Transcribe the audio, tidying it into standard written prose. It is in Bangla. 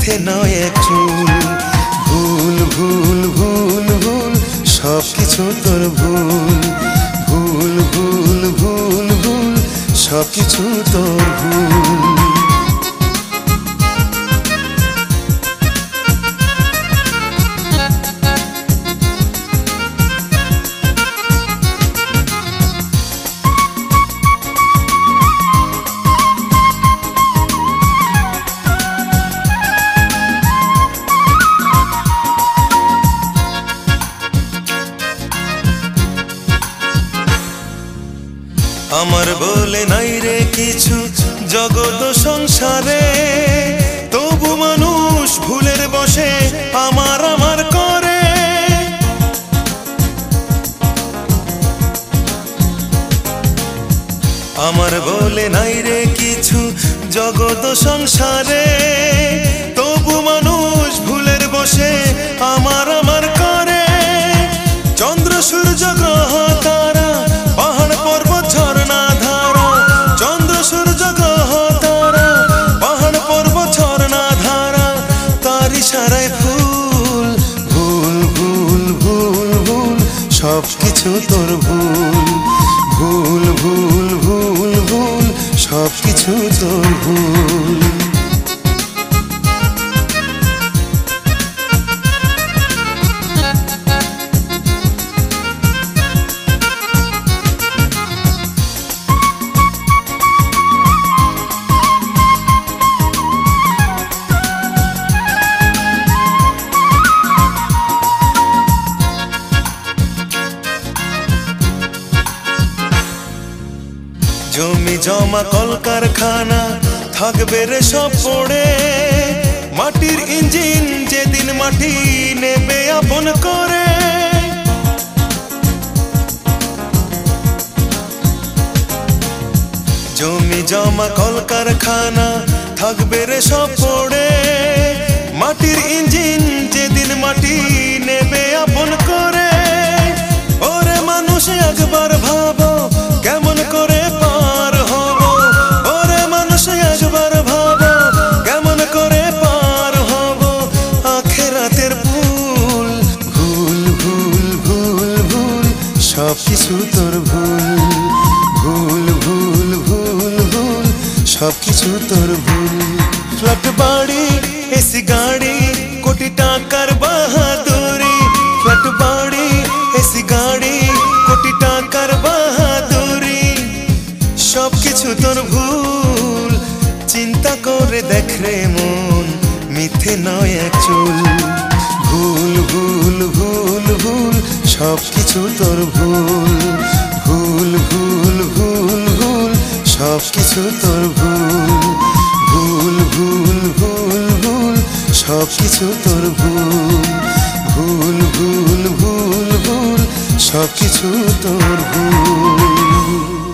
মিথ্যে নয় এক চুল। ভুল ভুল ভুল ভুল সবকিছু তোর ভুল। ভুল ভুল ভুল ভুল সবকিছু তোর ভুল। আমার বলে নাই রে কিছু জগৎ সংসারে, তবু মানুষ ভুলের বসে আমার আমার করে। আমার বলে নাই রে কিছু জগৎ সংসারে, তবু মানুষ ভুলের বসে আমার আমার করে। চন্দ্র সূর্য গ্রহ তারা পাহাড় পর্বত ঝর্ণা ধারা, চন্দ্র সূর্য গ্রহ তারা পাহাড় পর্বত ঝর্ণা ধারা, তার ইশারায় ভুল ভুল ভুল ভুল ভুল সবকিছু তোর ভুল। ভুল ভুল ভুল ভুল সবকিছু তোর ভুল। জমি জমা কলকারখানা থাকবে রে সব পড়ে, মাটির ইঞ্জিন যেদিন মাটি নেবে আপন করে। জমি জমা কলকারখানা থাকবে রে সব পড়ে, মাটির ইঞ্জিন যেদিন মাটি নেবে আপন করে। ওরে মানুষ একবার ভাবো কেমন করে পার হব, ওরে মানুষ একবার ভাবো কেমন করে পার হব আখেরাতের ভুল। ভুল ভুল ভুল ভুল সবকিছু তোর ভুল। ভুল ভুল ভুল ভুল সবকিছু তোর ভুল। ফ্ল্যাট বাড়ি এসি গাড়ি কোটি টাকার বাহাদুরি, ফ্ল্যাট বাড়ি এসি গাড়ি কোটি টাকার বাহাদুরি, সবকিছু তোর ভুল। চিন্তা করে দেখ রে মন মিথ্যে নয় এক চুল। ভুল ভুল ভুল ভুল সবকিছু তোর ভুল। ভুল ভুল ভুল ভুল সবকিছু তোর ভুল। ভুল ভুল ভুল ভুল সবকিছু তোর ভুল। ভুল ভুল ভুল ভুল সবকিছু তোর ভুল।